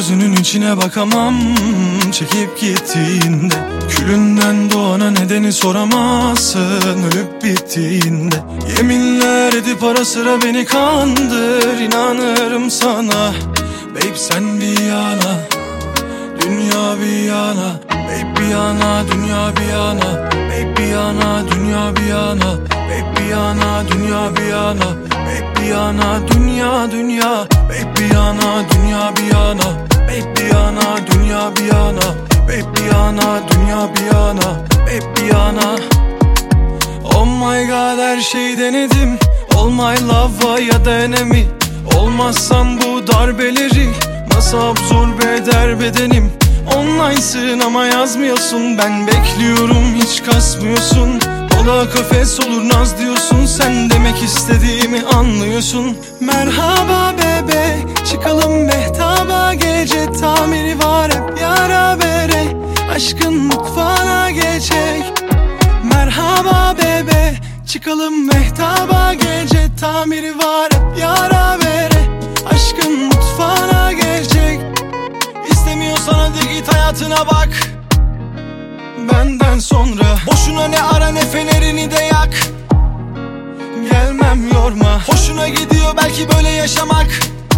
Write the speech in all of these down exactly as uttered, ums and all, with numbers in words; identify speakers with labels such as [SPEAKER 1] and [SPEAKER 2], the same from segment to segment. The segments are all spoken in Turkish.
[SPEAKER 1] gözünün içine bakamam çekip gittiğinde. Külünden doğana nedeni soramazsın ölüp bittiğinde. Yeminler edip ara sıra beni kandır, inanırım sana. Babe sen bir yana, dünya bir yana. Babe bir yana, dünya bir yana. Babe bir yana, dünya bir yana. Babe bir yana, dünya bir yana. Babe bir yana, dünya dünya. Babe bir yana, dünya bir yana. Babe bir yana, dünya bir yana. Babe bir yana, dünya bir yana. Babe bir yana. Oh my god, her şeyi denedim. All my love ya da enemy. Olmazsan bu darbeleri nasıl absorbe eder bedenim? Online'sın ama yazmıyorsun. Ben bekliyorum hiç kasmıyorsun. Ola kafes olur naz diyorsun. Sen demek istediğimi anlıyorsun. Merhaba bebe, çıkalım mehtaba. Gece tamiri var hep yara bere. Aşkın mutfağına geçecek. Merhaba bebe, çıkalım mehtaba. Gece tamiri var hep yara bere. Aşkın mutfağına geçecek. İstemiyorsan hadi git hayatına bak. Benden sonra boşuna ne ara ne fenerini de yak. Gelmem yorma, hoşuna gidiyor belki böyle yaşamak.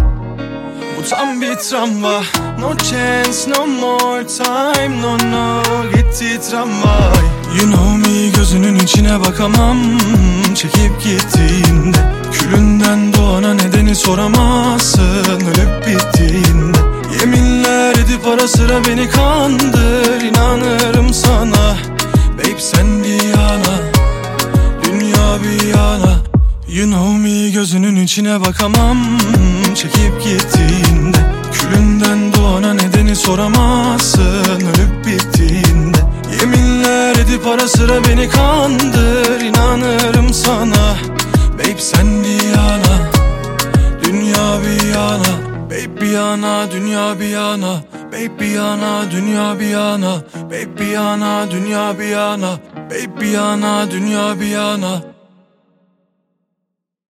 [SPEAKER 1] Bu tam bir travma. No chance, no more time, no no. Gitti tramvay. You know me, gözünün içine bakamam çekip gittiğinde. Külünden doğana nedeni soramazsın ölüp bittiğinde. Yeminler edip ara sıra beni kandır, inanırım sana. Babe sen bir yana, dünya bir yana. You know me, gözünün içine bakamam çekip gittiğinde. Külünden doğana nedeni soramazsın ölüp bittiğinde. Yeminler edip ara sıra beni kandır, inanırım sana. Babe sen bir yana, dünya bir yana. Babe bir yana, dünya bir yana. Babe bir yana, dünya bir yana. Babe bir yana, dünya bir yana. Babe bir yana, dünya bir yana.